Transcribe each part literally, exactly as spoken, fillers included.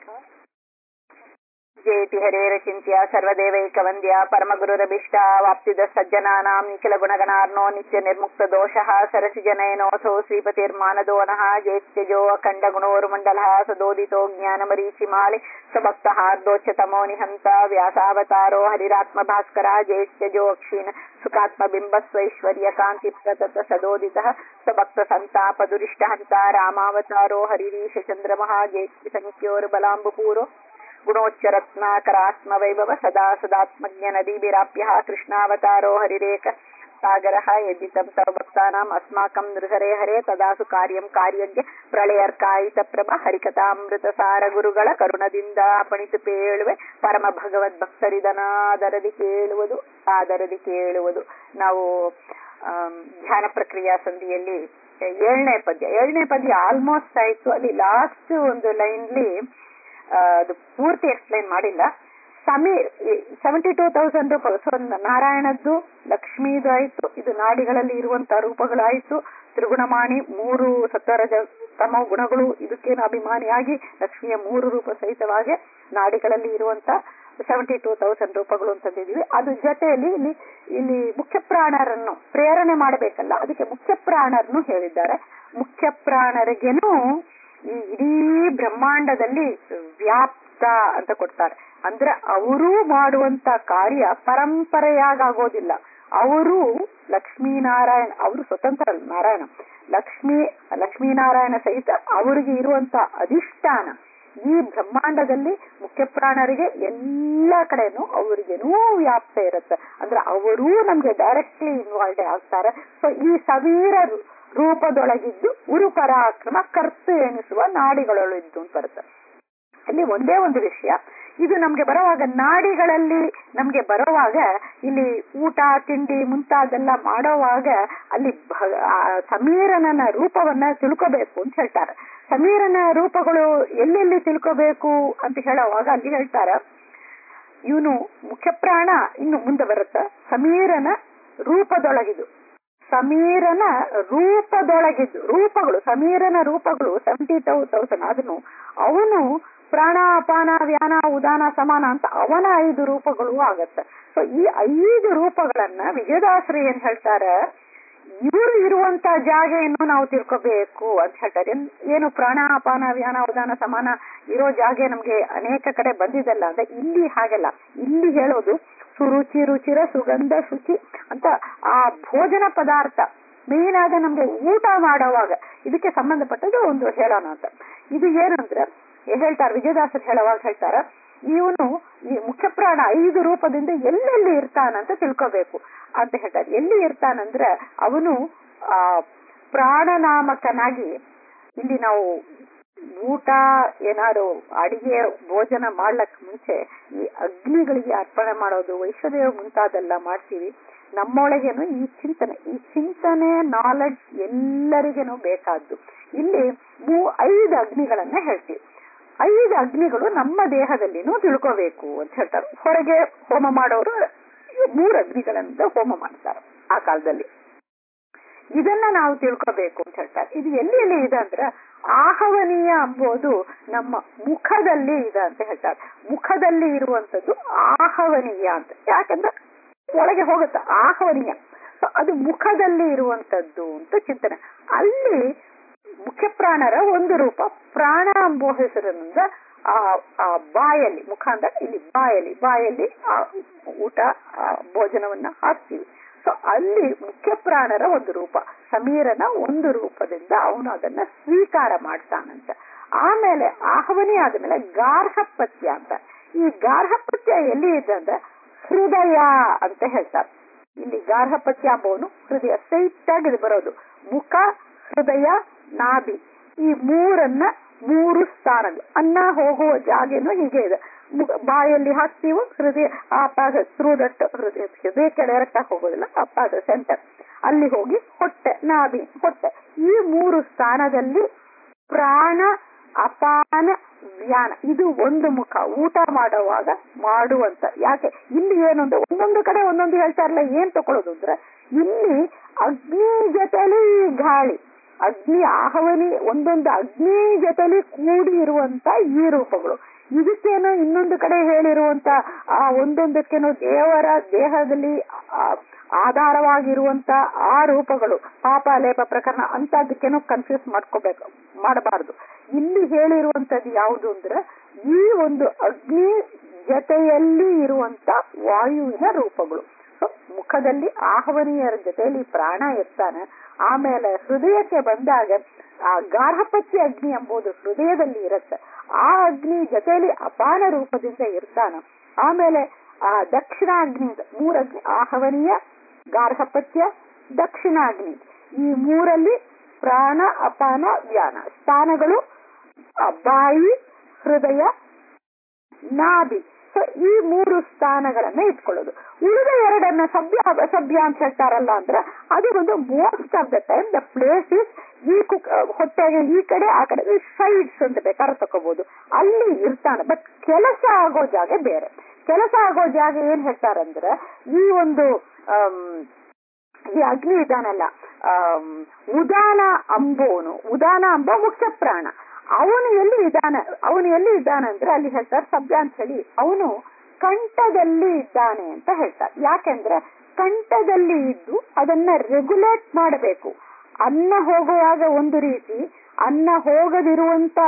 ಜೇತಿ ಹರೇರಚಿಂತ್ಯ ಸರ್ವದೇವೈಕವಂದ್ಯ ಪರಮಗುರುರಭಿಷ್ಟ ವಾಪ್ತಿದ ಸಜ್ಜನಾನಾಂ ನಿಖಿಲ ಗುಣಗಣಾರ್ನೋ ನಿತ್ಯ ನಿರ್ಮುಕ್ತ ದೋಷಃ ಸರಸಿ ಜನಯನೋಥೋ ಶ್ರೀಪತಿರ್ಮಾನದೋನಃ ಜೇತ್ಯಜೋ ಅಖಂಡ ಗುಣೋರ್ಮಂಡಲಃ ಸದೋದಿತೋ ಜ್ಞಾನಮರೀಚಿಮಾಲಿ ಸ್ವಭಕ್ತಹಾರ್ದೋಚ್ಯತಮೋ ನಿಹಂತ ವ್ಯಾಸಾವತಾರೋ ಹರಿರಾತ್ಮ ಭಾಸ್ಕರ ಜೇತ್ಯಜೋ ಅಕ್ಷೀಣ ಸುಖಾತ್ಮಬಿಂಬಸ್ವೈಶ್ವರ್ಯ ಕಾಂತಿ ಪ್ರತತ ಸದೋದಿತಃ ಸ್ವಭಕ್ತ ಸಂತಾಪ ದುರಿಷ್ಟ ಹಂತ ರಾಮಾವತಾರೋ ಹರಿರೀಶ ಚಂದ್ರಮಃ ಜೇತ್ಯ ಸಂಖ್ಯೋರ್ಬಲಾಂಬುಪೂರೋ ಗುಣೋಚ್ಚರತ್ನಾಕರಾತ್ಮ ವೈಭವ ಸದಾ ಸದಾತ್ಮಜ್ಞ ನದೀಭಿರಾಪ್ಯ ಕೃಷ್ಣಾವತಾರೋ ಹರಿರೇಕ ಸಾಗರಃ ಯದ್ದಿತಂ ಸರ್ವಭಕ್ತಾನಾಂ ಅಸ್ಮಾಕಂ ನೃಹರೇ ಹರೇ ತದಾಸು ಕಾರ್ಯಂ ಕಾರ್ಯಜ್ಞ ಪ್ರಳಯರ್ಕಾಯಿತ ಪ್ರಭ ಹರಿಕಥಾಮೃತ ಸಾರ ಗುರುಗಳ ಕರುಣದಿಂದ ಪಣಿತು ಪೇಳುವೆ ಪರಮ ಭಗವದ್ ಭಕ್ತರಿದನಾದರದಿ ಕೇಳುವುದು ಆದರದಿ ಕೇಳುವುದು. ನಾವು ಧ್ಯಾನ ಪ್ರಕ್ರಿಯಾ ಸಂಧಿಯಲ್ಲಿ ಏಳನೇ ಪದ್ಯ ಏಳನೇ ಪದ್ಯ ಆಲ್ಮೋಸ್ಟ್ ಆಯ್ತು. ಅಲ್ಲಿ ಲಾಸ್ಟ್ ಒಂದು ಲೈನ್ಲಿ ಅದು ಪೂರ್ತಿ ಎಕ್ಸ್ಪ್ಲೈನ್ ಮಾಡಿಲ್ಲ. ಸಮೀರ್ ಸೆವೆಂಟಿ ಟೂ ತೌಸಂಡ್ ರೂಪಾಯಿ ನಾರಾಯಣದ್ದು ಲಕ್ಷ್ಮೀದು ಆಯ್ತು. ಇದು ನಾಡಿಗಳಲ್ಲಿ ಇರುವಂತಹ ರೂಪಗಳಾಯ್ತು. ತ್ರಿಗುಣಮಾಣಿ ಮೂರು ಸತ್ವರಜ ತಮ ಗುಣಗಳು ಇದಕ್ಕೇನು ಅಭಿಮಾನಿಯಾಗಿ ಲಕ್ಷ್ಮಿಯ ಮೂರು ರೂಪ ಸಹಿತವಾಗಿ ನಾಡಿಗಳಲ್ಲಿ ಇರುವಂತ ಸೆವೆಂಟಿ ಟೂ ತೌಸಂಡ್ ರೂಪಗಳು ಅಂತಂದಿದೀವಿ. ಅದು ಜೊತೆಯಲ್ಲಿ ಇಲ್ಲಿ ಇಲ್ಲಿ ಮುಖ್ಯ ಪ್ರಾಣರನ್ನು ಪ್ರೇರಣೆ ಮಾಡಬೇಕಲ್ಲ, ಅದಕ್ಕೆ ಮುಖ್ಯ ಪ್ರಾಣರನ್ನು ಹೇಳಿದ್ದಾರೆ. ಮುಖ್ಯ ಪ್ರಾಣರಿಗೇನು ಈ ಇಡೀ ಬ್ರಹ್ಮಾಂಡದಲ್ಲಿ ವ್ಯಾಪ್ತ ಅಂತ ಕೊಡ್ತಾರೆ. ಅಂದ್ರೆ ಅವರು ಮಾಡುವಂತ ಕಾರ್ಯ ಪರಂಪರೆಯಾಗೋದಿಲ್ಲ. ಅವರು ಲಕ್ಷ್ಮೀನಾರಾಯಣ, ಅವರು ಸ್ವತಂತ್ರ ನಾರಾಯಣ, ಲಕ್ಷ್ಮೀ ಲಕ್ಷ್ಮೀನಾರಾಯಣ ಸಹಿತ ಅವರಿಗೆ ಇರುವಂತ ಅಧಿಷ್ಠಾನ ಈ ಬ್ರಹ್ಮಾಂಡದಲ್ಲಿ ಮುಖ್ಯ ಪ್ರಾಣರಿಗೆ ಎಲ್ಲ ಕಡೆನೂ ಅವರಿಗೇನೂ ವ್ಯಾಪ್ತ ಇರುತ್ತೆ. ಅಂದ್ರೆ ಅವರೂ ನಮ್ಗೆ ಡೈರೆಕ್ಟ್ಲಿ ಇನ್ವಾಲ್ವ್ ಆಗ್ತಾರೆ. ಸೊ ಈ ಸವೀರ ರೂಪದೊಳಗಿದ್ದು ಉರು ಪರಾಕ್ರಮ ಕರ್ತು ಎನಿಸುವ ನಾಡಿಗಳೊಳಿದ್ದು ಅಂತ ಬರುತ್ತೆ. ಅಲ್ಲಿ ಒಂದೇ ಒಂದು ವಿಷಯ, ಇದು ನಮ್ಗೆ ಬರುವಾಗ ನಾಡಿಗಳಲ್ಲಿ ನಮ್ಗೆ ಬರುವಾಗ ಇಲ್ಲಿ ಊಟ ತಿಂಡಿ ಮುಂತಾದೆಲ್ಲ ಮಾಡೋವಾಗ ಅಲ್ಲಿ ಸಮೀರನ ರೂಪವನ್ನ ತಿಳ್ಕೋಬೇಕು ಅಂತ ಹೇಳ್ತಾರೆ. ಸಮೀರನ ರೂಪಗಳು ಎಲ್ಲೆಲ್ಲಿ ತಿಳ್ಕೋಬೇಕು ಅಂತ ಹೇಳುವಾಗ ಅಲ್ಲಿ ಹೇಳ್ತಾರ, ಇವನು ಮುಖ್ಯ ಪ್ರಾಣ ಇನ್ನು ಮುಂದೆ ಬರುತ್ತೆ. ಸಮೀರನ ರೂಪದೊಳಗಿದು ಸಮೀರನ ರೂಪದೊಳಗಿದ್ದು ರೂಪಗಳು ಸಮೀರನ ರೂಪಗಳು ಸೆವೆಂಟಿ ಟೂ ತೌಸಂಡ್ ಅದನ್ನು ಅವನು ಪ್ರಾಣ ಅಪಾನ ವ್ಯಾನ ಉದಾನ ಸಮಾನ ಅಂತ ಅವನ ಐದು ರೂಪಗಳು ಆಗತ್ತೆ. ಸೊ ಈ ಐದು ರೂಪಗಳನ್ನ ವಿಜಯದಾಸರು ಏನ್ ಹೇಳ್ತಾರೆ, ಇವರು ಇರುವಂತ ಜಾಗೆಯನ್ನು ನಾವು ತಿಳ್ಕೋಬೇಕು ಅಂತ ಹೇಳ್ತಾರೆ. ಏನು ಪ್ರಾಣ ಅಪಾನ ವ್ಯಾನ ಉದಾನ ಸಮಾನ ಇರೋ ಜಾಗೆ ನಮ್ಗೆ ಅನೇಕ ಕಡೆ ಬಂದಿದಲ್ಲ ಅಂದ್ರೆ ಇಲ್ಲಿ ಹಾಗೆಲ್ಲ. ಇಲ್ಲಿ ಹೇಳೋದು ಸುರುಚಿ ರುಚಿರ ಸುಗಂಧ ಶುಚಿ ಅಂತ ಆ ಭೋಜನ ಪದಾರ್ಥ ಮೇನ್ ಆದ ನಮ್ಗೆ ಊಟ ಮಾಡೋವಾಗ ಇದಕ್ಕೆ ಸಂಬಂಧಪಟ್ಟದ್ದು ಒಂದು ಹೇಳೋಣ ಅಂತ. ಇದು ಏನಂದ್ರೆ ಹೇಳ್ತಾರೆ ವಿಜಯದಾಸರು ಹೇಳುವಾಗ ಹೇಳ್ತಾರ, ಇವನು ಈ ಮುಖ್ಯ ಪ್ರಾಣ ಐದು ರೂಪದಿಂದ ಎಲ್ಲೆಲ್ಲಿ ಇರ್ತಾನಂತ ತಿಳ್ಕೋಬೇಕು ಅಂತ ಹೇಳ್ತಾರೆ. ಎಲ್ಲಿ ಇರ್ತಾನಂದ್ರೆ ಅವನು ಆ ಪ್ರಾಣನಾಮಕನಾಗಿ ಇಲ್ಲಿ ನಾವು ಊಟ ಏನಾದ್ರು ಅಡಿಗೆ ಭೋಜನ ಮಾಡ್ಲಕ್ ಮುಂಚೆ ಈ ಅಗ್ನಿಗಳಿಗೆ ಅರ್ಪಣೆ ಮಾಡೋದು ವೈಶ್ವದೇವ ಮುಂತಾದೆಲ್ಲ ಮಾಡ್ತೀವಿ. ನಮ್ಮೊಳಗೇನು ಈ ಚಿಂತನೆ ಈ ಚಿಂತನೆ ನಾಲೆಡ್ಜ್ ಎಲ್ಲರಿಗೇನು ಬೇಕಾದ್ದು. ಇಲ್ಲಿ ಮೂ ಐದು ಅಗ್ನಿಗಳನ್ನ ಹೇಳ್ತೀವಿ. ಐದು ಅಗ್ನಿಗಳು ನಮ್ಮ ದೇಹದಲ್ಲಿನೂ ತಿಳ್ಕೋಬೇಕು ಅಂತ ಹೇಳ್ತಾರೆ. ಹೊರಗೆ ಹೋಮ ಮಾಡೋರು ಮೂರು ಅಗ್ನಿಗಳನ್ನ ಹೋಮ ಮಾಡ್ತಾರೆ ಆ ಕಾಲದಲ್ಲಿ. ಇದನ್ನ ನಾವು ತಿಳ್ಕೋಬೇಕು ಅಂತ ಹೇಳ್ತಾರೆ. ಇದು ಎಲ್ಲಿ ಎಲ್ಲಿ ಇದೆ ಅಂದ್ರೆ ಆಹವನೀಯ ಎಂಬುದು ನಮ್ಮ ಮುಖದಲ್ಲಿ ಇದೆ ಅಂತ ಹೇಳ್ತಾರೆ. ಮುಖದಲ್ಲಿ ಇರುವಂತದ್ದು ಆಹವನೀಯ ಅಂತ, ಯಾಕಂದ್ರೆ ಒಳಗೆ ಹೋಗುತ್ತೆ ಆಹವನೀಯ. ಸೊ ಅದು ಮುಖದಲ್ಲಿ ಇರುವಂತದ್ದು ಅಂತ ಚಿಂತನೆ. ಅಲ್ಲಿ ಮುಖ್ಯ ಪ್ರಾಣರ ಒಂದು ರೂಪ ಪ್ರಾಣ ಎಂಬ ಹೆಸರಿನಿಂದ ಆ ಆ ಬಾಯಲ್ಲಿ, ಮುಖ ಅಂದ್ರೆ ಇಲ್ಲಿ ಬಾಯಲ್ಲಿ ಬಾಯಲ್ಲಿ ಆ ಊಟ ಭೋಜನವನ್ನ ಹಾಕ್ತೀವಿ. ಸೊ ಅಲ್ಲಿ ಮುಖ್ಯ ಪ್ರಾಣರ ಒಂದು ರೂಪ ಸಮೀರನ ಒಂದು ರೂಪದಿಂದ ಅವನು ಅದನ್ನ ಸ್ವೀಕಾರ ಮಾಡ್ತಾನಂತ. ಆಮೇಲೆ ಆಹ್ವನಿ ಆದ್ಮೇಲೆ ಗಾರ್ಹಪತ್ಯ ಅಂತ. ಈ ಗಾರ್ಹಪತ್ಯ ಎಲ್ಲಿ ಇದೆ ಅಂದ್ರೆ ಹೃದಯ ಅಂತ ಹೇಳ್ತಾರೆ. ಇಲ್ಲಿ ಗಾರ್ಹಪತ್ಯ ಅಂಬವನು ಹೃದಯ ಸ್ಟ್ರೈಟ್ ಆಗಿ ಇದು ಬರೋದು. ಮುಖ, ಹೃದಯ, ನಾಭಿ ಈ ಮೂರನ್ನ ಮೂರು ಸ್ಥಾನಗಳು. ಅನ್ನ ಹೋಗುವ ಜಾಗೇನು ಹೀಗೆ ಇದೆ. ಬಾಯಲ್ಲಿ ಹಾಕ್ತೀವೋ ಹೃದಯ ಆ ಪಾದ ಥ್ರೂದಟ್ ಹೃದಯ ಹೃದಯ ಕೆಳಗೆ ಹೋಗೋದಿಲ್ಲ, ಆ ಪಾದ ಸೆಂಟರ್ ಅಲ್ಲಿ ಹೋಗಿ ಹೊಟ್ಟೆ, ನಾಭಿ, ಹೊಟ್ಟೆ ಈ ಮೂರು ಸ್ಥಾನದಲ್ಲಿ ಪ್ರಾಣ ಅಪಾನ ವ್ಯಾನ ಇದು ಒಂದು ಮುಖ ಊಟ ಮಾಡುವಾಗ ಮಾಡುವಂತ. ಯಾಕೆ ಇಲ್ಲಿ ಏನು ಅಂದ್ರೆ ಒಂದೊಂದು ಕಡೆ ಒಂದೊಂದು ಹೇಳ್ತಾರಲ್ಲ, ಏನ್ ತಕೊಳ್ಳೋದು ಅಂದ್ರೆ ಇಲ್ಲಿ ಅಗ್ನಿ ಜೊತೆಲಿ ಗಾಳಿ, ಅಗ್ನಿ ಆಹವನಿ ಒಂದೊಂದು ಅಗ್ನಿ ಜೊತೆಲಿ ಕೂಡಿ ಇರುವಂತ ಈ ರೂಪಗಳು. ಇದಕ್ಕೇನೋ ಇನ್ನೊಂದು ಕಡೆ ಹೇಳಿರುವಂತ ಆ ಒಂದೊಂದಕ್ಕೇನೋ ದೇವರ ದೇಹದಲ್ಲಿ ಆಧಾರವಾಗಿರುವಂತ ಆ ರೂಪಗಳು ಪಾಪ ಲೇಪ ಪ್ರಕರಣ ಅಂತದಕ್ಕೇನೋ ಕನ್ಫ್ಯೂಸ್ ಮಾಡ್ಕೋಬೇಕು ಮಾಡಬಾರದು. ಇಲ್ಲಿ ಹೇಳಿರುವಂತದ್ದು ಯಾವುದು ಅಂದ್ರೆ ಈ ಒಂದು ಅಗ್ನಿ ಜೊತೆಯಲ್ಲಿ ಇರುವಂತ ವಾಯುವಿನ ರೂಪಗಳು. ಮುಖದಲ್ಲಿ ಆಹ್ವನೀಯರ ಜೊತೆಯಲ್ಲಿ ಪ್ರಾಣ ಇರ್ತಾನೆ. ಆಮೇಲೆ ಹೃದಯಕ್ಕೆ ಬಂದಾಗ ಆ ಗಾರ್ಹಪತ್ಯ ಅಗ್ನಿ ಎಂಬುದು ಹೃದಯದಲ್ಲಿ ಇರುತ್ತೆ. ಆ ಅಗ್ನಿ ಜೊತೆಯಲ್ಲಿ ಅಪಾನ ರೂಪದಿಂದ ಇರ್ತಾನ. ಆಮೇಲೆ ಆ ದಕ್ಷಿಣಾಗ್ನಿ, ಮೂರಗ್ನಿ ಆಹ್ವನೀಯ, ಗಾರ್ಹಪತ್ಯ, ದಕ್ಷಿಣಾಗ್ನಿ, ಈ ಮೂರಲ್ಲಿ ಪ್ರಾಣ ಅಪಾನ ವ್ಯಾನ ಸ್ಥಾನಗಳು ಬಾಯಿ, ಹೃದಯ, ನಾಭಿ. ಸೊ ಈ ಮೂರು ಸ್ಥಾನಗಳನ್ನ ಇಟ್ಕೊಳ್ಳೋದು. ಉಳಿದ ಎರಡನ್ನ ಸಭ್ಯ ಅಸಭ್ಯ ಅಂತ ಹೇಳ್ತಾರಲ್ಲ ಅಂದ್ರೆ ಅದು ಒಂದು most of the time the place is ಈ ಕುಕ್ ಹೊಟ್ಟೆಗೆ ಈ ಕಡೆ ಆ ಕಡೆ ಸೈಡ್ಸ್ ಅಂತ ಬೇಕಾದ್ರೆ ತಕೋಬಹುದು, ಅಲ್ಲಿ ಇರ್ತಾನೆ. ಬಟ್ ಕೆಲಸ ಆಗೋ ಜಾಗ ಬೇರೆ. ಕೆಲಸ ಆಗೋ ಜಾಗ ಏನ್ ಹೇಳ್ತಾರಂದ್ರೆ ಈ ಒಂದು ಈ ಅಗ್ನಿ ಇದಾನಲ್ಲ, ಉದಾನ ಅಂಬೋನು, ಉದಾನ ಅಂಬ ಮುಖ್ಯ ಪ್ರಾಣ, ಅವನು ಎಲ್ಲಿ ಇದ್ದಾನ ಅವನು ಎಲ್ಲಿ ಇದ್ದಾನಂದ್ರೆ ಅಲ್ಲಿ ಹೇಳ್ತಾರೆ ಸಭ್ಯ ಅಂತ ಹೇಳಿ, ಅವನು ಕಂಠದಲ್ಲಿ ಇದ್ದಾನೆ ಅಂತ ಹೇಳ್ತಾರೆ. ಯಾಕೆಂದ್ರೆ ಕಂಠದಲ್ಲಿ ಇದ್ದು ಅದನ್ನ ರೆಗ್ಯುಲೇಟ್ ಮಾಡಬೇಕು. ಅನ್ನ ಹೋಗುವಾಗ ಒಂದು ರೀತಿ, ಅನ್ನ ಹೋಗದಿರುವಂತ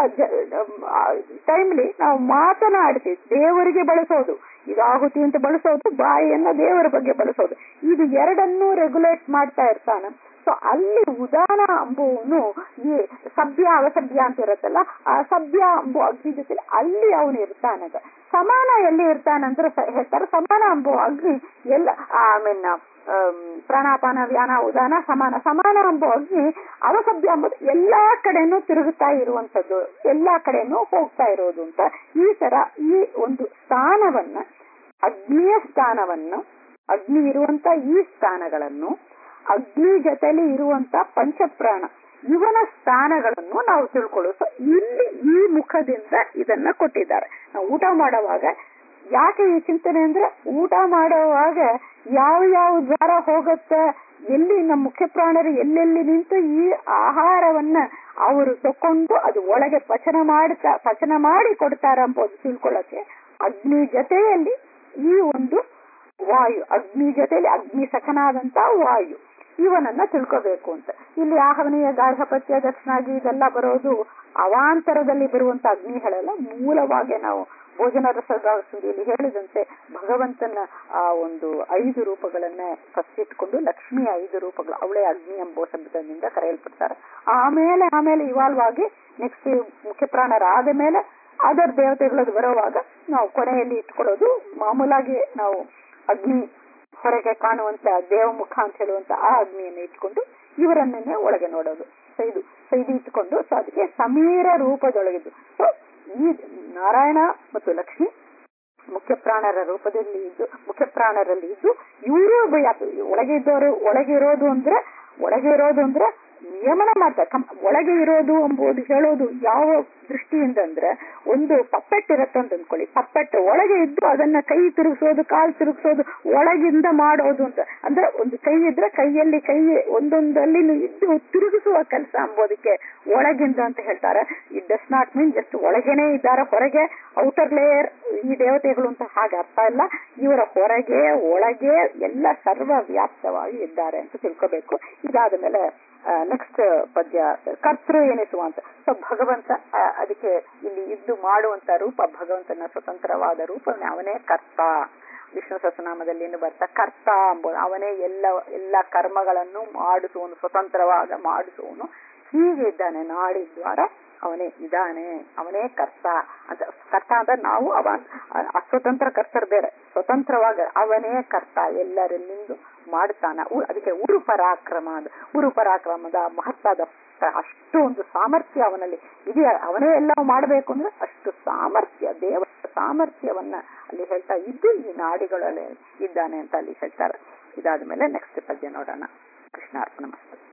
ಟೈಮ್ಲಿ ನಾವು ಮಾತನಾಡ್ತೀವಿ, ದೇವರಿಗೆ ಬಳಸೋದು, ಈಗ ಆಹುತಿ ಅಂತ ಬಳಸೋದು, ಬಾಯಿಯನ್ನ ದೇವರ ಬಗ್ಗೆ ಬಳಸೋದು, ಇದು ಎರಡನ್ನೂ ರೆಗ್ಯುಲೇಟ್ ಮಾಡ್ತಾ ಇರ್ತಾನೆ. ಸೊ ಅಲ್ಲಿ ಉದಾನ ಅಂಬುವನು ಈ ಸಭ್ಯ ಅವಸಭ್ಯ ಅಂತ ಇರುತ್ತಲ್ಲ, ಆ ಸಭ್ಯ ಅಂಬು ಅಗ್ನಿ ಜೊತೆ ಅಲ್ಲಿ ಅವನು ಇರ್ತಾನದ. ಸಮಾನ ಎಲ್ಲಿ ಇರ್ತಾನಂದ್ರೆ ಹೇಳ್ತಾರೆ ಸಮಾನ ಅಂಬು ಅಗ್ನಿ ಎಲ್ಲ ಐ ಮೀನ್ ಪ್ರಾಣಾಪಾನ ವ್ಯಾನ ಉದಾನ ಸಮಾನ. ಸಮಾನ ಅಂಬು ಅಗ್ನಿ ಅವಸಭ್ಯ ಅಂಬುದು ಎಲ್ಲಾ ಕಡೆನೂ ತಿರುಗುತ್ತಾ ಇರುವಂತದ್ದು, ಎಲ್ಲಾ ಕಡೆನೂ ಹೋಗ್ತಾ ಇರೋದು ಅಂತ. ಈ ತರ ಈ ಒಂದು ಸ್ಥಾನವನ್ನ, ಅಗ್ನಿಯ ಸ್ಥಾನವನ್ನು, ಅಗ್ನಿ ಇರುವಂತ ಈ ಸ್ಥಾನಗಳನ್ನು, ಅಗ್ನಿ ಜೊತೆಲಿ ಇರುವಂತ ಪಂಚಪ್ರಾಣ ಇವನ ಸ್ಥಾನಗಳನ್ನು ನಾವು ತಿಳ್ಕೊಳ್ಳೋದು. ಇಲ್ಲಿ ಈ ಮುಖದಿಂದ ಇದನ್ನ ಕೊಟ್ಟಿದ್ದಾರೆ. ನಾವು ಊಟ ಮಾಡುವಾಗ ಯಾಕೆ ಈ ಚಿಂತನೆ ಅಂದ್ರೆ, ಊಟ ಮಾಡುವಾಗ ಯಾವ ಯಾವ ದ್ವಾರ ಹೋಗುತ್ತೆ, ಎಲ್ಲಿ ನಮ್ಮ ಮುಖ್ಯ ಪ್ರಾಣರು ಎಲ್ಲೆಲ್ಲಿ ನಿಂತು ಈ ಆಹಾರವನ್ನ ಅವರು ತಕೊಂಡು ಅದು ಒಳಗೆ ಪಚನ ಮಾಡ್ತಾ ಪಚನ ಮಾಡಿ ಕೊಡ್ತಾರ ಎಂಬುದು ತಿಳ್ಕೊಳ್ಳಕ್ಕೆ ಅಗ್ನಿ ಜೊತೆಯಲ್ಲಿ ಈ ಒಂದು ವಾಯು, ಅಗ್ನಿ ಜೊತೆಯಲ್ಲಿ ಅಗ್ನಿ ಸಖನಾದಂತ ವಾಯು ಇವನನ್ನ ತಿಳ್ಕೋಬೇಕು ಅಂತ. ಇಲ್ಲಿ ಆಹ್ವನೀಯ, ಗಾರ್ಹಪತ್ಯ, ದಕ್ಷಿಣಾಗಿ ಇದೆಲ್ಲ ಬರೋದು ಅವಾಂತರದಲ್ಲಿ ಬರುವಂತ ಅಗ್ನಿಗಳೆಲ್ಲ ಮೂಲವಾಗಿ ನಾವು ಭೋಜನ ರಸದಲ್ಲಿ ಹೇಳಿದಂತೆ ಭಗವಂತನ ಆ ಒಂದು ಐದು ರೂಪಗಳನ್ನ ಫಸ್ಟಿಟ್ಕೊಂಡು ಲಕ್ಷ್ಮಿಯ ಐದು ರೂಪಗಳು ಅವಳೇ ಅಗ್ನಿ ಎಂಬ ಶಬ್ದದಿಂದ ಕರೆಯಲ್ಪಡ್ತಾರೆ. ಆಮೇಲೆ ಆಮೇಲೆ ಇವಾಲ್ವ್ ಆಗಿ ನೆಕ್ಸ್ಟ್ ಮುಖ್ಯ ಪ್ರಾಣರಾದ ಮೇಲೆ ಅದರ್ ದೇವತೆಗಳದ್ದು ಬರುವಾಗ ನಾವು ಕೊನೆಯಲ್ಲಿ ಇಟ್ಕೊಳ್ಳೋದು ಮಾಮೂಲಾಗಿ ನಾವು ಅಗ್ನಿ ಹೊರಗೆ ಕಾಣುವಂತ ದೇವಮುಖ ಅಂತ ಹೇಳುವಂತ ಆ ಅಗ್ನಿಯನ್ನು ಇಟ್ಕೊಂಡು ಇವರನ್ನೇ ಒಳಗೆ ನೋಡೋದು. ಸೊ ಇದು ಸೊ ಇದು ಇಟ್ಕೊಂಡು ಸೊ ಅದಕ್ಕೆ ಸಮೀರ ರೂಪದೊಳಗಿದ್ದು. ಸೊ ಈ ನಾರಾಯಣ ಮತ್ತು ಲಕ್ಷ್ಮಿ ಮುಖ್ಯ ಪ್ರಾಣರ ರೂಪದಲ್ಲಿ ಇದ್ದು, ಮುಖ್ಯ ಪ್ರಾಣರಲ್ಲಿ ಇದ್ದು ಇವರು ಒಳಗೆ ಇದ್ದವರು ಒಳಗೆ ಇರೋದು ಅಂದ್ರೆ ಒಳಗೆ ಇರೋದು ಅಂದ್ರೆ ನಿಯಮನ ಮಾಡ್ತಾರೆ. ಒಳಗೆ ಇರೋದು ಎಂಬುದು ಹೇಳೋದು ಯಾವ ದೃಷ್ಟಿಯಿಂದ ಅಂದ್ರೆ, ಒಂದು ಪಪ್ಪೆಟ್ ಇರತ್ತೆ ಅಂತ ಅಂದ್ಕೊಳ್ಳಿ, ಪಪ್ಪೆಟ್ ಒಳಗೆ ಇದ್ದು ಅದನ್ನ ಕೈ ತಿರುಗಿಸೋದು, ಕಾಲು ತಿರುಗಿಸೋದು, ಒಳಗಿಂದ ಮಾಡೋದು ಅಂತ ಅಂದ್ರೆ, ಒಂದು ಕೈ ಇದ್ರೆ ಕೈಯಲ್ಲಿ ಕೈ ಒಂದೊಂದಲ್ಲಿ ಇದ್ದು ತಿರುಗಿಸುವ ಕೆಲಸ ಎಂಬುದಕ್ಕೆ ಒಳಗಿಂದ ಅಂತ ಹೇಳ್ತಾರೆ. It does not mean just ಒಳಗೇನೆ ಇದ್ದಾರೆ, ಹೊರಗೆ ಔಟರ್ ಲೇಯರ್ ಈ ದೇವತೆಗಳು ಅಂತ ಹಾಗೆ ಅರ್ಥ ಇಲ್ಲ. ಇವರ ಹೊರಗೆ ಒಳಗೆ ಎಲ್ಲ ಸರ್ವ ವ್ಯಾಪ್ತವಾಗಿ ಇದ್ದಾರೆ ಅಂತ ತಿಳ್ಕೋಬೇಕು. ಇದಾದ ಮೇಲೆ ನೆಕ್ಸ್ಟ್ ಪದ್ಯ ಕರ್ತೃ ಎನಿಸುವ ಅಂತ. ಸೊ ಭಗವಂತ ಅದಕ್ಕೆ ಇಲ್ಲಿ ಇದ್ದು ಮಾಡುವಂತ ರೂಪ ಭಗವಂತನ ಸ್ವತಂತ್ರವಾದ ರೂಪ, ಅವನೇ ಕರ್ತ. ವಿಷ್ಣು ಸಹಸ್ರನಾಮದಲ್ಲಿ ಏನು ಬರ್ತಾ ಕರ್ತ ಎಂಬುದು, ಅವನೇ ಎಲ್ಲ ಎಲ್ಲ ಕರ್ಮಗಳನ್ನು ಮಾಡಿಸುವನು, ಸ್ವತಂತ್ರವಾದ ಮಾಡಿಸುವನು. ಹೀಗೆ ಇದ್ದಾನೆ ನಾಡಿದ್ವಾರ ಅವನೇ ಇದ್ದಾನೆ, ಅವನೇ ಕರ್ತ ಅಂತ. ಕರ್ತ ಅಂದ್ರೆ ನಾವು ಅವ ಅಸ್ವತಂತ್ರ ಕರ್ತರು ಬೇರೆ, ಸ್ವತಂತ್ರವಾಗ ಅವನೇ ಕರ್ತ, ಎಲ್ಲರಲ್ಲಿಂದು ಮಾಡ್ತಾನ. ಅದಕ್ಕೆ ಉರು ಪರಾಕ್ರಮ ಅದು. ಉರು ಪರಾಕ್ರಮದ ಮಹತ್ವದ ಅಷ್ಟು ಒಂದು ಸಾಮರ್ಥ್ಯ ಅವನಲ್ಲಿ ಇದೆಯಾ, ಅವನೇ ಎಲ್ಲ ಮಾಡಬೇಕು ಅಂದ್ರೆ ಅಷ್ಟು ಸಾಮರ್ಥ್ಯ, ದೇವರ ಸಾಮರ್ಥ್ಯವನ್ನ ಅಲ್ಲಿ ಹೇಳ್ತಾ ಇದ್ದು ಈ ನಾಡಿಗಳಲ್ಲಿ ಇದ್ದಾನೆ ಅಂತ ಅಲ್ಲಿ ಹೇಳ್ತಾರೆ. ಇದಾದ್ಮೇಲೆ ನೆಕ್ಸ್ಟ್ ಪದ್ಯ ನೋಡೋಣ. ಕೃಷ್ಣಾರ್ಪಣ ಮಸ್ತು.